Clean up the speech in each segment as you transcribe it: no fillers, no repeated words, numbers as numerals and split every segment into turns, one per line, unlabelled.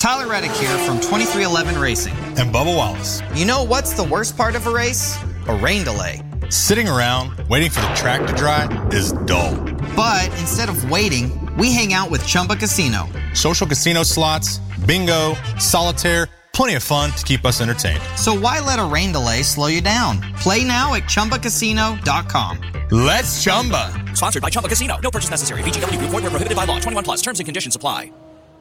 Tyler Reddick here from 2311 Racing.
And Bubba Wallace.
You know what's the worst part of a race? A rain delay.
Sitting around waiting for the track to dry is dull.
But instead of waiting, we hang out with Chumba Casino.
Social casino slots, bingo, solitaire, plenty of fun to keep us entertained.
So why let a rain delay slow you down? Play now at ChumbaCasino.com.
Let's Chumba.
Sponsored by Chumba Casino. No purchase necessary. VGW Group. Void where prohibited by law. 21 plus. Terms and conditions apply.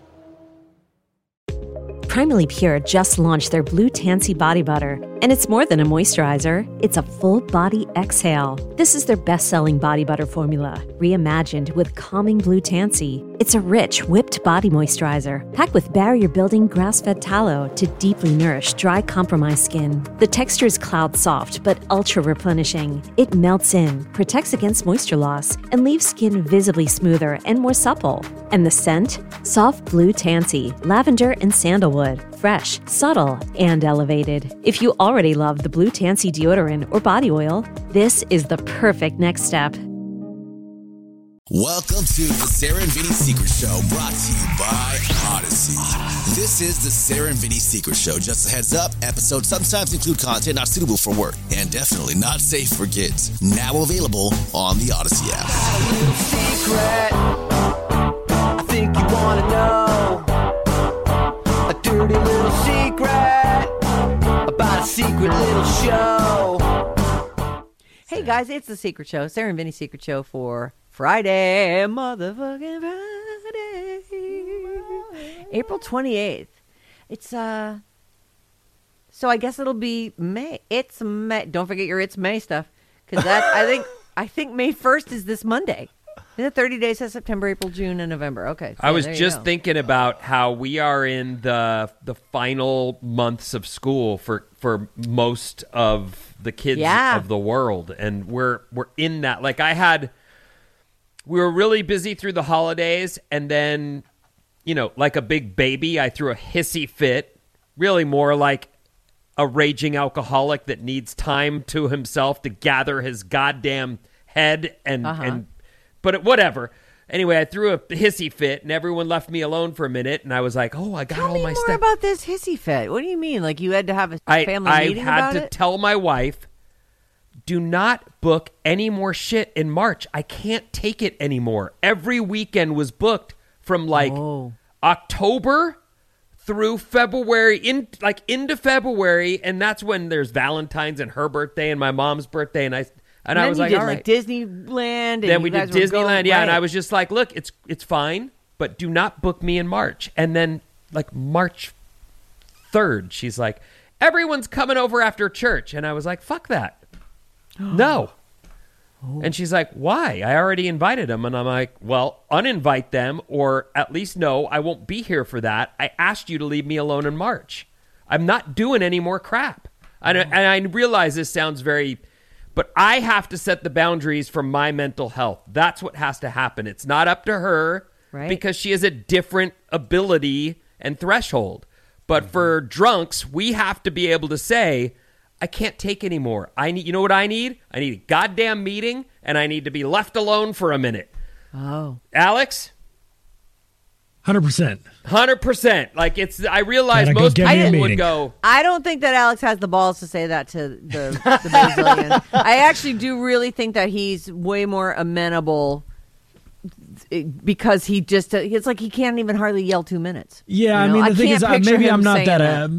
Primally Pure just launched their Blue Tansy Body Butter. And it's more than a moisturizer. It's a full-body exhale. This is their best-selling body butter formula, reimagined with calming Blue Tansy. It's a rich, whipped body moisturizer, packed with barrier-building grass-fed tallow to deeply nourish dry, compromised skin. The texture is cloud-soft, but ultra-replenishing. It melts in, protects against moisture loss, and leaves skin visibly smoother and more supple. And the scent? Soft Blue Tansy, lavender and sandalwood. Fresh, subtle, and elevated. If you already love the Blue Tansy deodorant or body oil, this is the perfect next step.
Welcome to the Sarah and Vinny Secret Show, brought to you by Odyssey. This is the Sarah and Vinny Secret Show. Just a heads up, episodes sometimes include content not suitable for work and definitely not safe for kids. Now available on the Odyssey app.
Secret, I think you want to know. A dirty little secret about a secret little show.
Hey guys, it's the Secret Show, Sarah and Vinny Secret Show for Friday, motherfucking Friday, April 28th. It's so I guess it'll be May. It's May. Don't forget your It's May stuff, because that I think May 1st is this Monday. Is it 30 days of September, April, June, and November? Okay.
I was just thinking about how we are in the final months of school for most of the kids of the world, and we're in that. Like we were really busy through the holidays, and then, like a big baby, I threw a hissy fit, really more like a raging alcoholic that needs time to himself to gather his goddamn head but whatever. Anyway, I threw a hissy fit, and everyone left me alone for a minute, and I was like, I got all my stuff.
Tell me more about this hissy fit. What do you mean? Like you had to have a family meeting about it? I had to
tell my wife, do not book any more shit in March. I can't take it anymore. Every weekend was booked from October through February, into February, and that's when there's Valentine's and her birthday and my mom's birthday, and I was like, all right.
Disneyland. And
then we did Disneyland, and I was just like, look, it's fine, but do not book me in March. And then, March 3rd, she's like, everyone's coming over after church. And I was like, fuck that. No. And she's like, why? I already invited them. And I'm like, well, uninvite them, or at least no, I won't be here for that. I asked you to leave me alone in March. I'm not doing any more crap. And I realize this sounds very... But I have to set the boundaries for my mental health. That's what has to happen. It's not up to her, because she has a different ability and threshold. But for drunks, we have to be able to say, I can't take anymore. You know what I need? I need a goddamn meeting, and I need to be left alone for a minute.
Oh.
Alex?
100%.
100%. I realize most people would go.
I don't think that Alex has the balls to say that to the Brazilian. I actually do really think that he's way more amenable, because it's like he can't even hardly yell 2 minutes.
Yeah, I mean, the thing is, maybe I'm not that,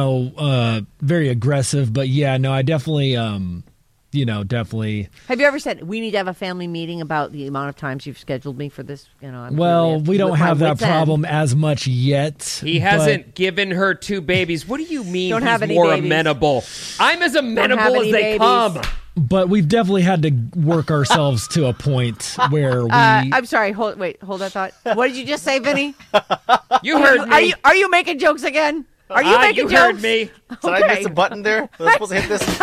very aggressive, but yeah, no, I definitely, definitely.
Have you ever said, we need to have a family meeting about the amount of times you've scheduled me for this?
We don't have that problem as much yet.
He hasn't given her 2 babies. What do you mean he's more amenable? I'm as amenable as they come.
But we've definitely had to work ourselves to a point where we...
I'm sorry. Hold that thought. What did you just say, Vinny?
You heard me.
Are you making jokes again? Are you making jokes?
You heard me.
Did I miss a button there? Was I supposed to hit this?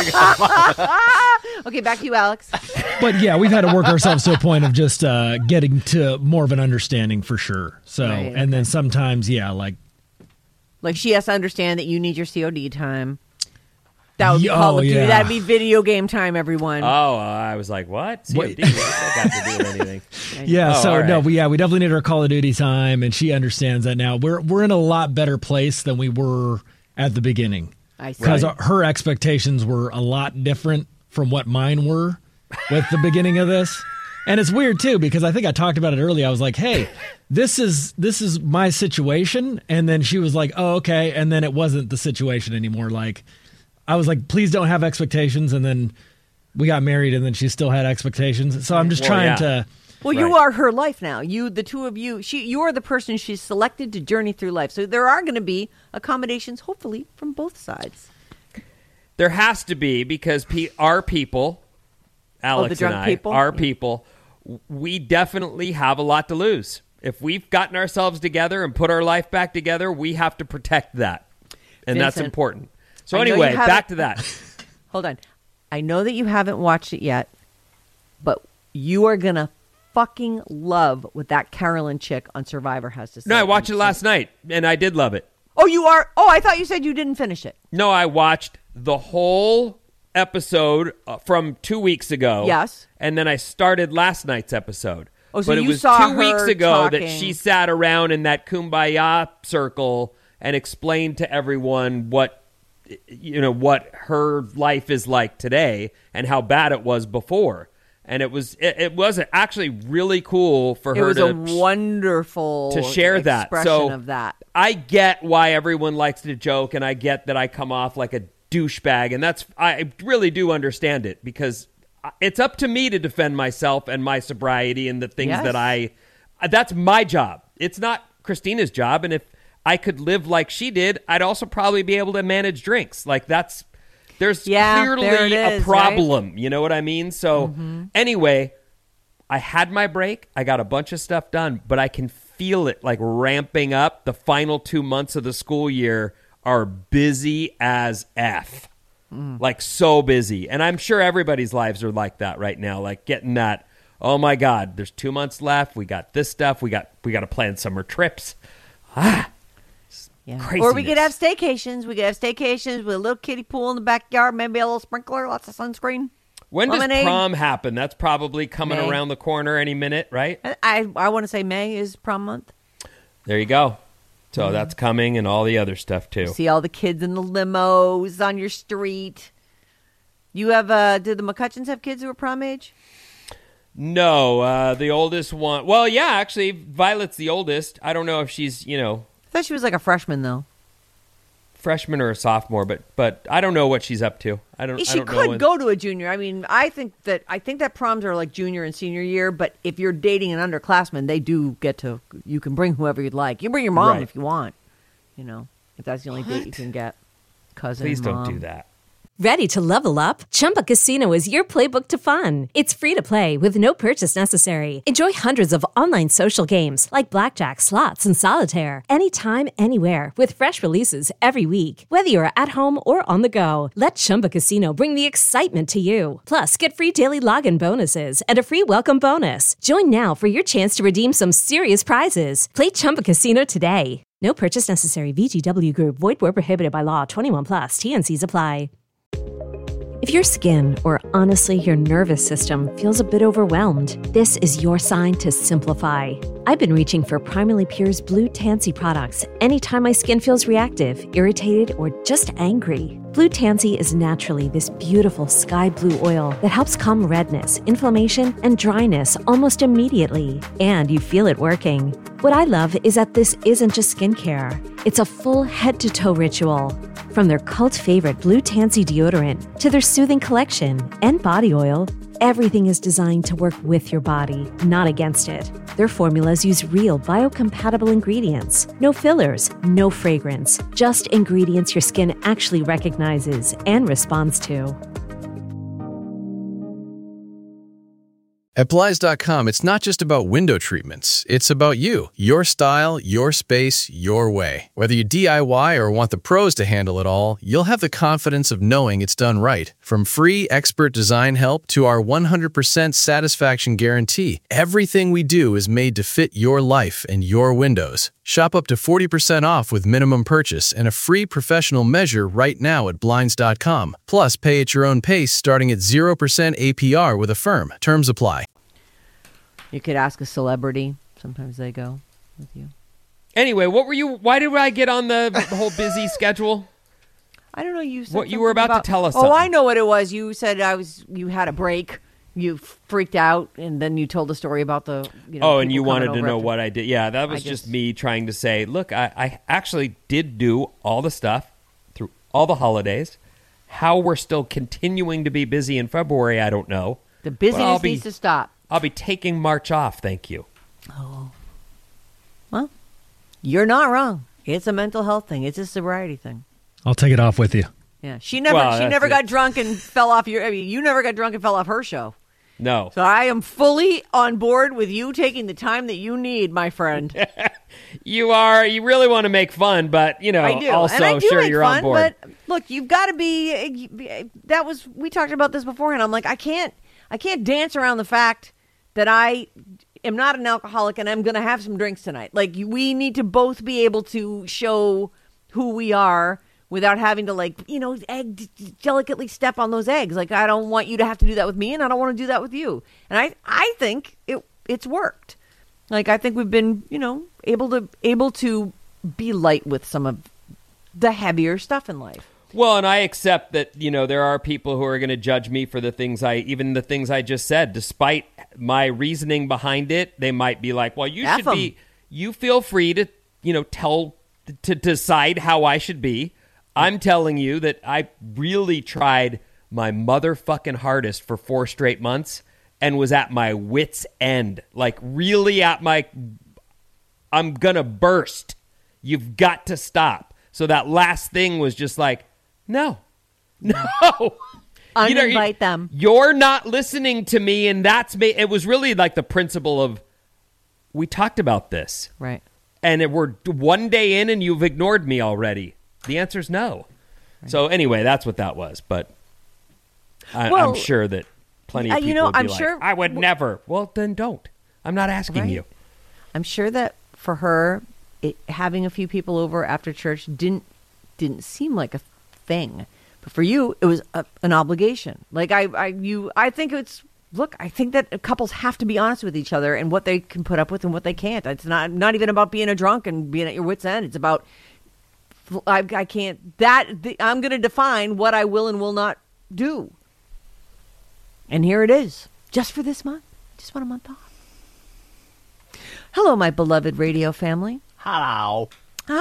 Okay, back to you, Alex.
But yeah, we've had to work ourselves to a point of just getting to more of an understanding for sure. So, and then sometimes, like she has to understand that you need your COD time.
That would be Call of Duty.
yeah.
That'd be video game time, everyone.
Oh, I was like, what? COD? What's that got to do with anything?
Yeah,
Oh,
so
all right.
no, we definitely need our Call of Duty time, and she understands that now. We're in a lot better place than we were at the beginning.
I see.
Because her expectations were a lot different from what mine were with the beginning of this. And it's weird too, because I think I talked about it earlier. I was like, hey, this is my situation. And then she was like, oh, okay. And then it wasn't the situation anymore. Like, I was like, please don't have expectations. And then we got married, and then she still had expectations. So I'm just trying to.
Well, you are her life now. The two of you, you are the person she's selected to journey through life. So there are going to be accommodations, hopefully, from both sides.
There has to be, because our people, Alex
the drunk
and I,
people?
our people, we definitely have a lot to lose. If we've gotten ourselves together and put our life back together, we have to protect that. And that's
Vincent,
important. So
I know
anyway,
you
back to that.
Hold on. I know that you haven't watched it yet, but you are going to fucking love what that Carolyn chick on Survivor has to say.
No, I watched it last night, and I did love it.
Oh, you are? Oh, I thought you said you didn't finish it.
No, I watched the whole episode from 2 weeks ago.
Yes.
And then I started last night's episode.
Oh, so
but it
you
was
saw
2 weeks
her
ago
talking.
that she sat around in that kumbaya circle and explained to everyone what her life is like today and how bad it was before. And it was actually really cool for her to.
It was a wonderful
to share that.
expression
So
of that.
I get why everyone likes to joke, and I get that I come off like a douchebag, and I really do understand it, because it's up to me to defend myself and my sobriety and the things that that's my job. It's not Christina's job, and if I could live like she did, I'd also probably be able to manage drinks. Like there's clearly a problem. Right? You know what I mean? So anyway, I had my break. I got a bunch of stuff done, but I can feel it like ramping up. The final 2 months of the school year are busy as F. Like so busy. And I'm sure everybody's lives are like that right now. Like getting that, oh my God, there's 2 months left. We got this stuff. We got to plan summer trips. Craziness.
Or we could have staycations. We could have staycations with a little kiddie pool in the backyard, maybe a little sprinkler, lots of sunscreen.
When does
lemonade.
prom happen? That's probably coming
May.
around the corner any minute, right?
I want to say May is prom month.
There you go. So that's coming, and all the other stuff too.
See all the kids in the limos on your street. You have, did the McCutcheons have kids who are prom age?
No, the oldest one. Well, yeah, actually, Violet's the oldest. I don't know if she's,
I thought she was like a freshman, though.
Freshman or a sophomore, but I don't know what she's up to.
She could go to a junior. I mean, I think that proms are like junior and senior year, but if you're dating an underclassman, they do you can bring whoever you'd like. You can bring your mom if you want, if that's the only date you can get. Cousin,
Please
mom.
don't do that.
Ready to level up? Chumba Casino is your playbook to fun. It's free to play with no purchase necessary. Enjoy hundreds of online social games like blackjack, slots, and solitaire anytime, anywhere with fresh releases every week. Whether you're at home or on the go, let Chumba Casino bring the excitement to you. Plus, get free daily login bonuses and a free welcome bonus. Join now for your chance to redeem some serious prizes. Play Chumba Casino today. No purchase necessary. VGW Group. Void where prohibited by law. 21+. TNCs apply. If your skin, or honestly your nervous system, feels a bit overwhelmed, this is your sign to simplify. I've been reaching for Primarily Pure's Blue Tansy products anytime my skin feels reactive, irritated, or just angry. Blue Tansy is naturally this beautiful sky blue oil that helps calm redness, inflammation, and dryness almost immediately. And you feel it working. What I love is that this isn't just skincare. It's a full head-to-toe ritual. From their cult favorite Blue Tansy deodorant to their soothing collection and body oil, everything is designed to work with your body, not against it. Their formulas use real biocompatible ingredients. No fillers, no fragrance, just ingredients your skin actually recognizes and responds to.
At Blinds.com, it's not just about window treatments. It's about you, your style, your space, your way. Whether you DIY or want the pros to handle it all, you'll have the confidence of knowing it's done right. From free expert design help to our 100% satisfaction guarantee, everything we do is made to fit your life and your windows. Shop up to 40% off with minimum purchase and a free professional measure right now at Blinds.com. Plus, pay at your own pace starting at 0% APR with Affirm. Terms apply.
You could ask a celebrity. Sometimes they go with you.
Anyway, why did I get on the whole busy schedule?
I don't know. You said
what you were about to tell us.
Oh, I know what it was. You said you had a break. You freaked out, and then you told a story about the.
And you wanted to know what I did. Yeah, that was just me trying to say, look, I actually did do all the stuff through all the holidays. How we're still continuing to be busy in February, I don't know.
The busyness needs to stop.
I'll be taking March off, thank you.
Oh. Well, you're not wrong. It's a mental health thing. It's a sobriety thing.
I'll take it off with you.
Yeah, she never got drunk and fell off you never got drunk and fell off her show.
No.
So I am fully on board with you taking the time that you need, my friend.
You really want to make fun, but, I do.
Also,
and I do
sure
make
you're
fun,
on board. But look, you've got to be, we talked about this beforehand. I'm like, I can't dance around the fact that I am not an alcoholic and I'm going to have some drinks tonight. Like, we need to both be able to show who we are without having to delicately step on those eggs. Like, I don't want you to have to do that with me, and I don't want to do that with you. And I think it's worked. Like, I think we've been, able to be light with some of the heavier stuff in life.
Well, and I accept that, there are people who are going to judge me for the things I just said. Despite my reasoning behind it, they might be like, well, you feel free to, to decide how I should be. I'm telling you that I really tried my motherfucking hardest for 4 straight months and was at my wit's end. Like, really I'm going to burst. You've got to stop. So that last thing was just like, no.
Uninvite them.
You're not listening to me, and it was really like the principle of, we talked about this.
Right.
And we're one day in and you've ignored me already. The answer's no. Right. So anyway, that's what that was. But I'm sure that plenty of people would be like, I would never. Well, then don't. I'm not asking you.
I'm sure that for her, having a few people over after church didn't seem like a thing. But for you, it was an obligation. Like, I think I think that couples have to be honest with each other and what they can put up with and what they can't. It's not even about being a drunk and being at your wit's end. It's about, I'm going to define what I will and will not do. And here it is, just for this month. Just want a month off. Hello, my beloved radio family.
Hello.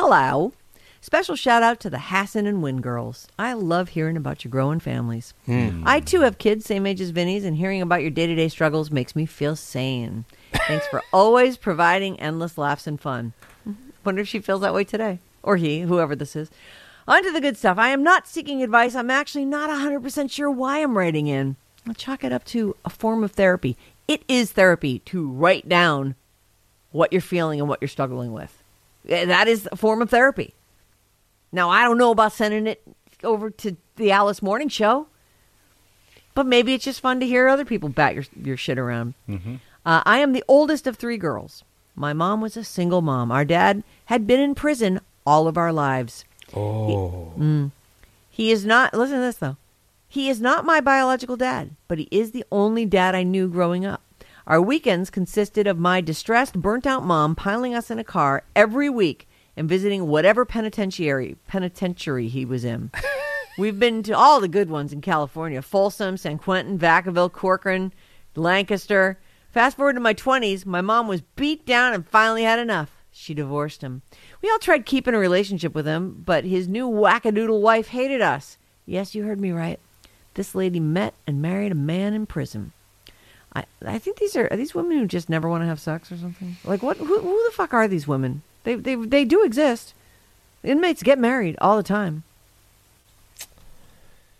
Special shout out to the Hassan and Wynn girls. I love hearing about your growing families. I too have kids same age as Vinny's, and hearing about your day-to-day struggles makes me feel sane. Thanks for always providing endless laughs and fun. Wonder if she feels that way today. Or he, whoever this is. On to the good stuff. I am not seeking advice. I'm actually not 100% sure why I'm writing in. I'll chalk it up to a form of therapy. It is therapy to write down what you're feeling and what you're struggling with. That is a form of therapy. Now, I don't know about sending it over to the Alice Morning Show, but maybe it's just fun to hear other people bat your shit around. Mm-hmm. I am the oldest of 3 girls. My mom was a single mom. Our dad had been in prison all of our lives.
Oh.
He is not, listen to this though. He is not my biological dad, but he is the only dad I knew growing up. Our weekends consisted of my distressed, burnt-out mom piling us in a car every week and visiting whatever penitentiary he was in. We've been to all the good ones in California: Folsom, San Quentin, Vacaville, Corcoran, Lancaster. Fast forward to my 20s, my mom was beat down and finally had enough. She divorced him. We all tried keeping a relationship with him, but his new wackadoodle wife hated us. Yes, you heard me right. This lady met and married a man in prison. I think are these women who just never want to have sex or something? Like, what? Who the fuck are these women? They do exist. Inmates get married all the time.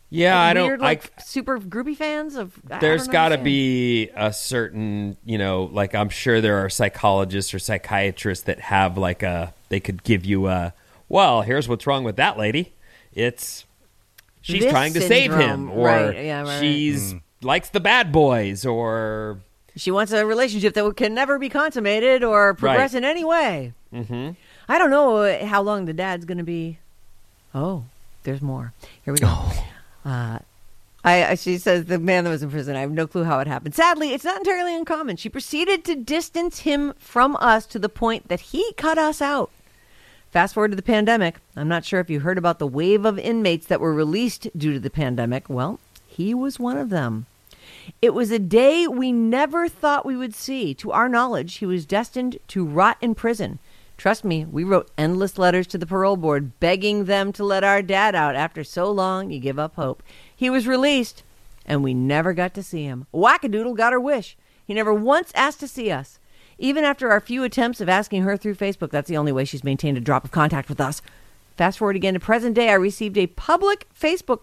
Yeah,
like
I don't
weird, like super groupie fans of.
There's got to be a certain, like I'm sure there are psychologists or psychiatrists that have like they could give you well, here's what's wrong with that lady. She's
this
trying to
syndrome.
save him, or
right.
she's likes the bad boys, or
she wants a relationship that can never be consummated or progress in any way.
Mm-hmm.
I don't know how long the dad's going to be. Oh, there's more. Here we go. She says the man that was in prison, I have no clue how it happened. Sadly, it's not entirely uncommon. She proceeded to distance him from us to the point that he cut us out. Fast forward to the pandemic. I'm not sure if you heard about the wave of inmates that were released due to the pandemic. Well, he was one of them. It was a day we never thought we would see. To our knowledge, he was destined to rot in prison. Trust me, we wrote endless letters to the parole board begging them to let our dad out. After so long, you give up hope. He was released, and we never got to see him. Wackadoodle got her wish. He never once asked to see us. Even after our few attempts of asking her through Facebook, that's the only way she's maintained a drop of contact with us. Fast forward again to present day, I received a public Facebook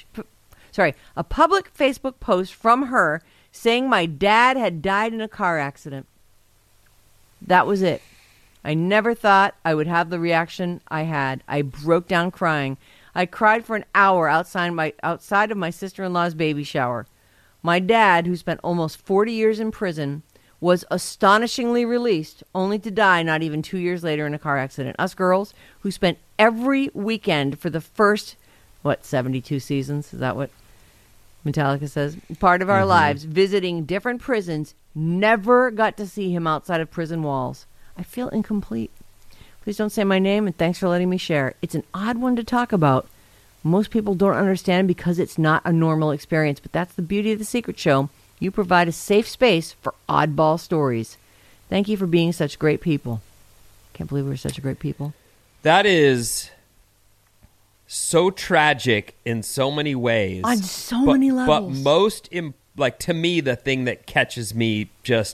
post from her saying my dad had died in a car accident. That was it. I never thought I would have the reaction I had. I broke down crying. I cried for an hour outside of my sister-in-law's baby shower. My dad, who spent almost 40 years in prison, was astonishingly released, only to die not even 2 years later in a car accident. Us girls, who spent every weekend for the first, 72 seasons? Is that what Metallica says? Part of our lives, visiting different prisons, never got to see him outside of prison walls. I feel incomplete. Please don't say my name, and thanks for letting me share. It's an odd one to talk about. Most people don't understand because it's not a normal experience, but that's the beauty of The Secret Show. You provide a safe space for oddball stories. Thank you for being such great people. Can't believe we're such great people.
That is so tragic in so many ways.
On so many levels.
But most, to me, the thing that catches me just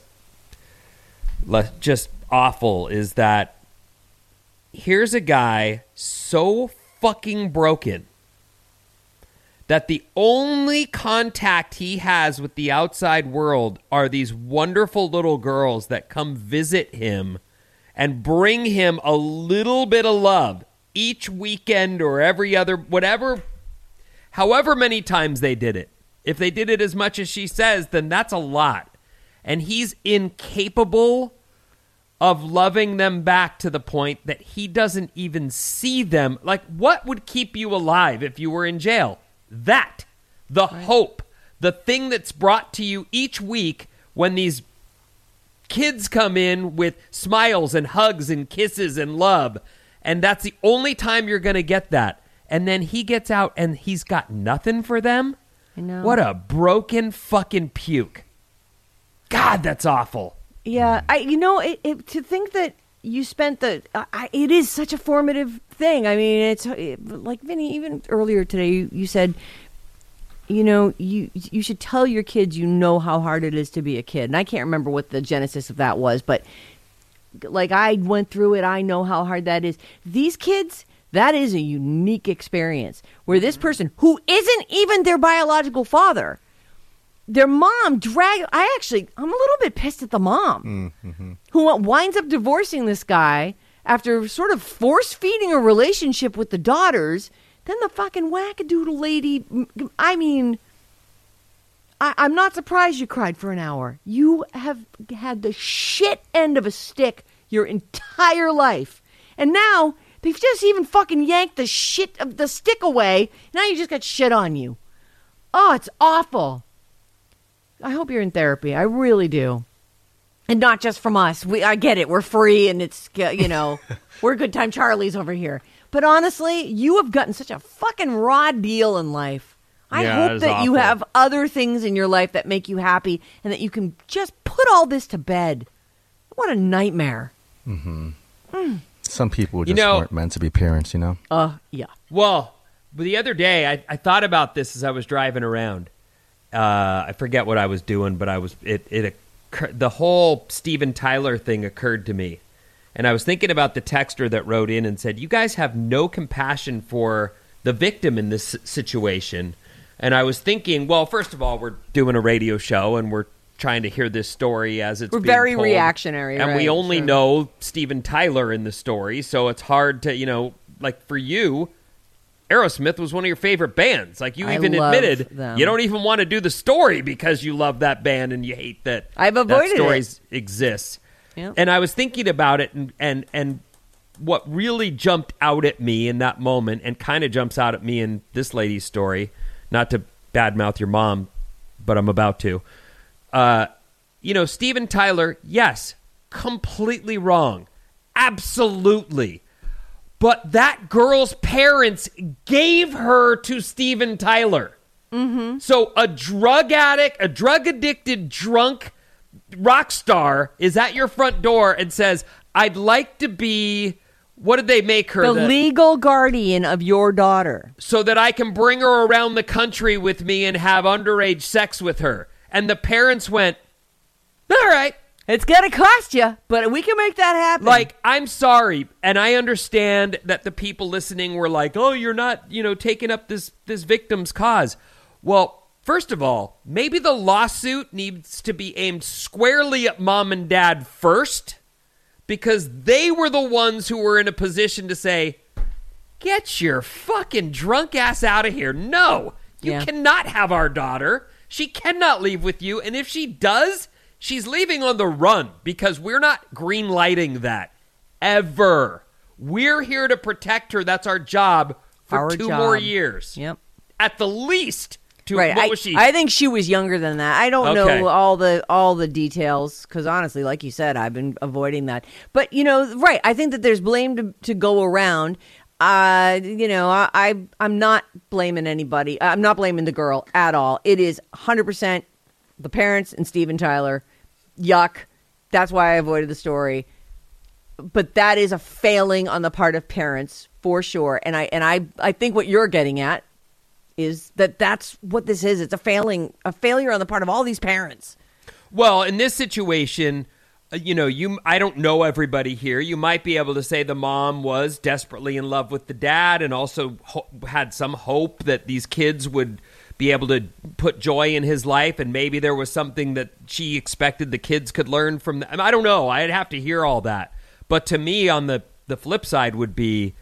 awful is that here's a guy so fucking broken that the only contact he has with the outside world are these wonderful little girls that come visit him and bring him a little bit of love each weekend or every other, however many times they did it. If they did it as much as she says, then that's a lot. And he's incapable of loving them back to the point that he doesn't even see them. Like, what would keep you alive if you were in jail? The hope, the thing that's brought to you each week when these kids come in with smiles and hugs and kisses and love, and that's the only time you're going to get that. And then he gets out and he's got nothing for them?
I know.
What a broken fucking puke. God, that's awful.
Yeah, to think that you spent it is such a formative thing. I mean, it's like Vinny, even earlier today, you said, you should tell your kids how hard it is to be a kid. And I can't remember what the genesis of that was, but like I went through it. I know how hard that is. These kids, that is a unique experience where this person who isn't even their biological father, their mom I'm a little bit pissed at the mom who winds up divorcing this guy after sort of force-feeding a relationship with the daughters. Then the fucking wackadoodle lady, I mean, I'm not surprised you cried for an hour. You have had the shit end of a stick your entire life. And now they've just even fucking yanked the shit of the stick away. Now you just got shit on you. Oh, it's awful. I hope you're in therapy. I really do. And not just from us. I get it. We're free and it's, we're good time Charlies over here. But honestly, you have gotten such a fucking raw deal in life. I hope that you have other things in your life that make you happy and that you can just put all this to bed. What a nightmare.
Some people just weren't meant to be parents,
Yeah.
Well, the other day, I thought about this as I was driving around. I forget what I was doing, but the whole Steven Tyler thing occurred to me. And I was thinking about the texter that wrote in and said, you guys have no compassion for the victim in this situation. And I was thinking, well, first of all, we're doing a radio show and we're trying to hear this story as it's
We're
being
very
told.
reactionary,
and we
right,
only
sure.
know Steven Tyler in the story, so it's hard to, like for you, Aerosmith was one of your favorite bands. Like you
I
even
love
admitted
them.
you don't even want to do the story because you love that band and you hate that
I've avoided
that stories exists.
Yep.
And I was thinking about it and what really jumped out at me in that moment and kind of jumps out at me in this lady's story, not to badmouth your mom, but I'm about to. Steven Tyler, yes, completely wrong. Absolutely. But that girl's parents gave her to Steven Tyler. Mm-hmm. So a drug addict, a drug-addicted, drunk rock star is at your front door and says, I'd like to be, what did they make her?
The legal guardian of your daughter.
So that I can bring her around the country with me and have underage sex with her. And the parents went, all right.
It's going to cost you, but we can make that happen.
Like, I'm sorry, and I understand that the people listening were like, oh, you're not, taking up this victim's cause. Well, first of all, maybe the lawsuit needs to be aimed squarely at mom and dad first, because they were the ones who were in a position to say, get your fucking drunk ass out of here. No, you cannot have our daughter. She cannot leave with you, and if she does, she's leaving on the run because we're not green-lighting that ever. We're here to protect her. That's our job for 2 more years.
Yep.
At the least.
Right.
What was she?
I think she was younger than that. I don't know all the details because honestly, like you said, I've been avoiding that. But right. I think that there's blame to go around. I'm not blaming anybody. I'm not blaming the girl at all. It is 100% the parents and Steven Tyler. Yuck. That's why I avoided the story. But that is a failing on the part of parents for sure. And I think what you're getting at is that's what this is. It's a failure on the part of all these parents.
Well, in this situation, I don't know everybody here. You might be able to say the mom was desperately in love with the dad and also had some hope that these kids would be able to put joy in his life, and maybe there was something that she expected the kids could learn from them. I don't know. I'd have to hear all that. But to me, on the flip side would be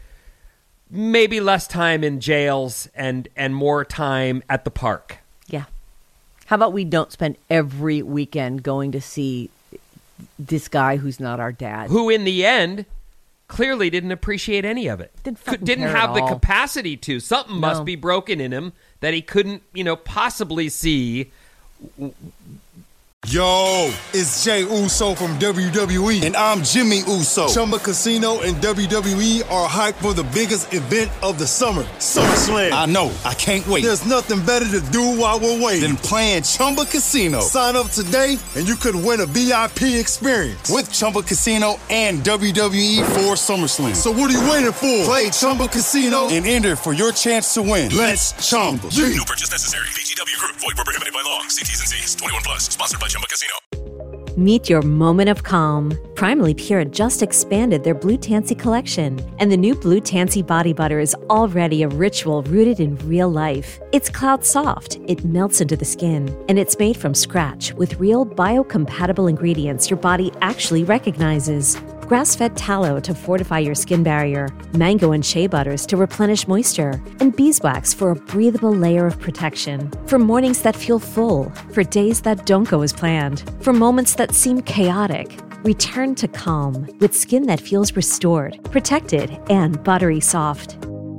maybe less time in jails and more time at the park.
Yeah. How about we don't spend every weekend going to see this guy who's not our dad?
Who, in the end, clearly didn't appreciate any of it. Didn't have the capacity to. Something must be broken in him that he couldn't, possibly see.
Yo, it's Jay Uso from WWE. And I'm Jimmy Uso. Chumba Casino and WWE are hyped for the biggest event of the summer, SummerSlam. I know. I can't wait. There's nothing better to do while we're waiting than playing Chumba Casino. Sign up today and you could win a VIP experience with Chumba Casino and WWE for SummerSlam. So what are you waiting for? Play Chumba Casino and enter for your chance to win. Let's Chumba.
No purchase necessary. VGW Group. Void where prohibited by law. See T's and C's. 21 plus. Sponsored by Chumba Casino.
Meet your moment of calm. Primally Pure just expanded their Blue Tansy collection, and the new Blue Tansy body butter is already a ritual rooted in real life. It's cloud soft, it melts into the skin, and it's made from scratch with real biocompatible ingredients your body actually recognizes. Grass-fed tallow to fortify your skin barrier, mango and shea butters to replenish moisture, and beeswax for a breathable layer of protection. For mornings that feel full, for days that don't go as planned, for moments that seem chaotic, return to calm with skin that feels restored, protected, and buttery soft.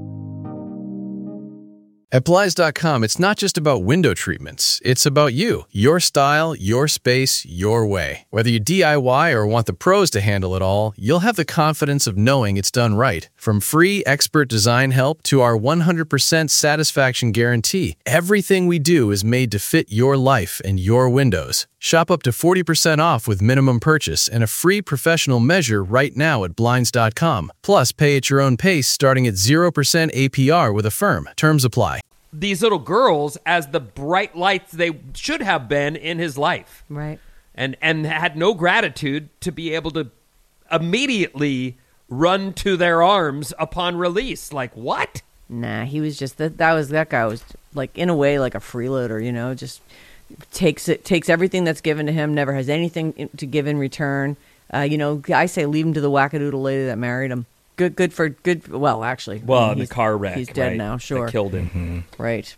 At Blinds.com, it's not just about window treatments. It's about you, your style, your space, your way. Whether you DIY or want the pros to handle it all, you'll have the confidence of knowing it's done right. From free expert design help to our 100% satisfaction guarantee, everything we do is made to fit your life and your windows. Shop up to 40% off with minimum purchase and a free professional measure right now at Blinds.com. Plus, pay at your own pace starting at 0% APR with Affirm. Terms apply.
These little girls as the bright lights they should have been in his life.
Right.
And had no gratitude to be able to immediately run to their arms upon release. Like, what?
Nah, he was just that guy was like in a way like a freeloader, just takes everything that's given to him, never has anything to give in return. I say leave him to the wackadoodle lady that married him. Good. Well, actually,
the car wreck.
He's dead
right?
now. Sure,
That killed him.
Mm-hmm.
Right.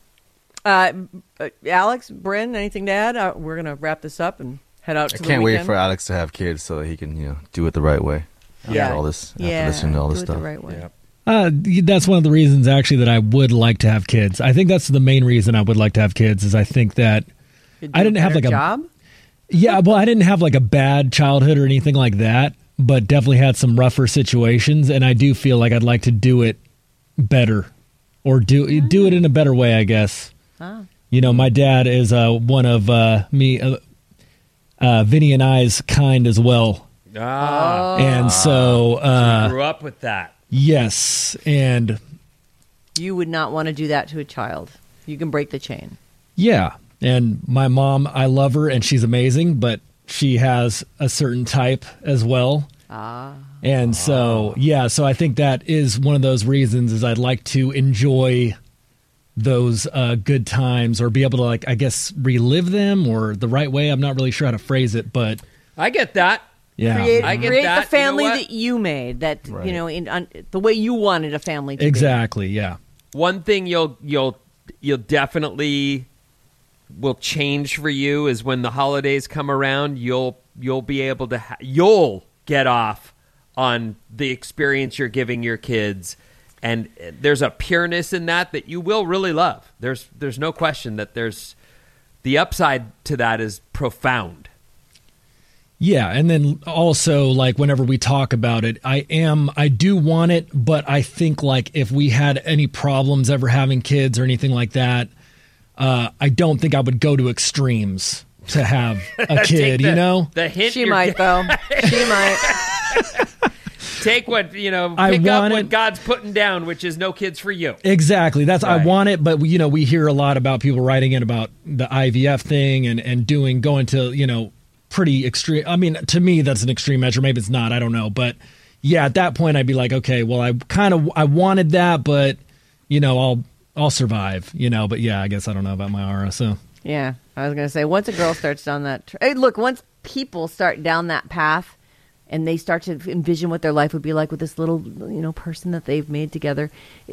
Alex, Bryn, anything to add? We're gonna wrap this up and head out.
I can't wait for Alex to have kids so that he can, do it the right way.
Yeah.
After listening to all this
do it
stuff.
the right way.
Yeah.
That's one of the reasons, actually, that I would like to have kids. I think that's the main reason I would like to have kids. Is I think that I didn't have like a
job.
Yeah, well, I didn't have like a bad childhood or anything like that, but definitely had some rougher situations, and I do feel like I'd like to do it better, or do it in a better way, I guess.
Oh.
My dad is one of Vinny and I's kind as well. And so
you grew up with that.
Yes, and
you would not want to do that to a child. You can break the chain.
Yeah, and my mom, I love her, and she's amazing, but she has a certain type as well. And so, so I think that is one of those reasons is I'd like to enjoy those good times or be able to, like, I guess, relive them or the right way. I'm not really sure how to phrase it, but
I get that.
Yeah,
I get
create
that.
the family
You know what?
that you made, that
Right.
in the way you wanted a family to
exactly. Yeah.
One thing you'll definitely will change for you is when the holidays come around, you'll be able to you'll get off on the experience you're giving your kids, and there's a pureness in that you will really love. There's no question that there's the upside to that is profound.
Yeah, and then also, like, whenever we talk about it, I do want it, but I think, like, if we had any problems ever having kids or anything like that, I don't think I would go to extremes to have a kid,
The hint
She might, though. She might.
Take what, pick up what God's putting down, which is no kids for you.
Exactly. That's
Right.
I want it, but, we hear a lot about people writing in about the IVF thing and going to, pretty extreme. I mean, to me, that's an extreme measure. Maybe it's not. I don't know. But yeah, at that point, I'd be like, okay, well, I wanted that, but I'll survive. But yeah, I guess I don't know about my aura. So
Yeah, I was going to say, once a girl starts down that... once people start down that path and they start to envision what their life would be like with this little, person that they've made together,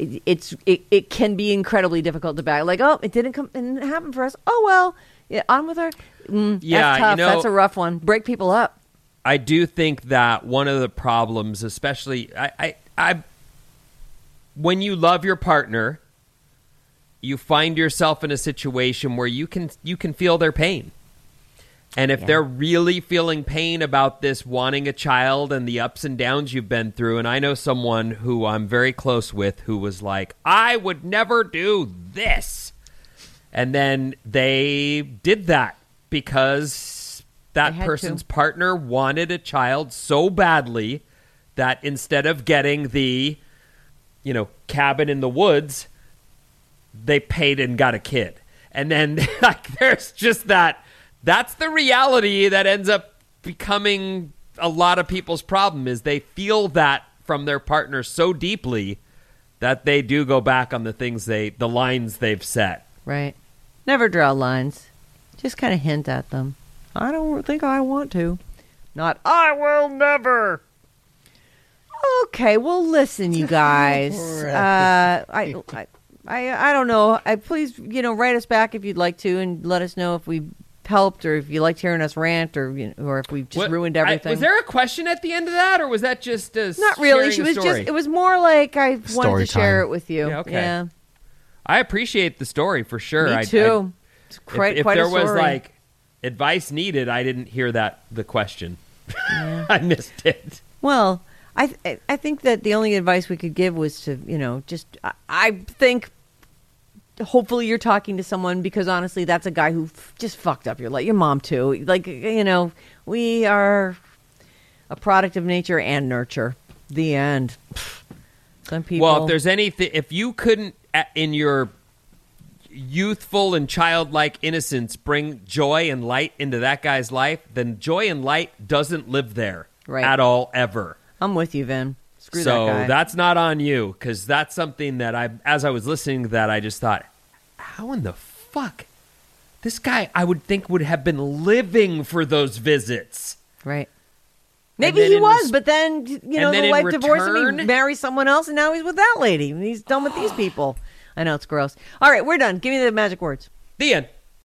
it can be incredibly difficult to back. Like, it didn't happen for us. Oh, well, yeah, on with her.
Yeah,
that's tough. That's a rough one. Break people up.
I do think that one of the problems, especially, I when you love your partner, you find yourself in a situation where you can feel their pain. And if they're really feeling pain about this wanting a child and the ups and downs you've been through, and I know someone who I'm very close with who was like, I would never do this. And then they did that because that person's partner wanted a child so badly that instead of getting the, cabin in the woods, they paid and got a kid. And then there's just that's the reality that ends up becoming a lot of people's problem is they feel that from their partner so deeply that they do go back on the lines they've set.
Right. Never draw lines. Just kind of hint at them. I don't think I want to. Not, I will never. Okay, well, listen, you guys. I don't know. Please, write us back if you'd like to and let us know if we helped or if you liked hearing us rant or if we've just ruined everything.
Was there a question at the end of that, or was that just a
Not really.
She was
it was more like I wanted
Story
to share
time.
it with you.
Yeah, okay.
Yeah.
I appreciate the story for sure.
Me too. It's quite
if
a
there
story.
was like advice needed, I didn't hear the question. I missed it.
Well, I think that the only advice we could give was to, I think hopefully you're talking to someone because honestly, that's a guy who just fucked up your life. Your mom too. Like, we are a product of nature and nurture. The end. Some people.
Well, if there's anything, if you couldn't in your youthful and childlike innocence bring joy and light into that guy's life, then joy and light doesn't live there at all, ever.
I'm with you, Vin. Screw
so
that guy.
that's not on you, because that's something that as I was listening to that, I just thought, how in the fuck? This guy, I would think, would have been living for those visits.
Right. Maybe he was, but then, the wife divorced him, he married someone else, and now he's with that lady. And he's done with these people. I know, it's gross. All right, we're done. Give me the magic words.
The end.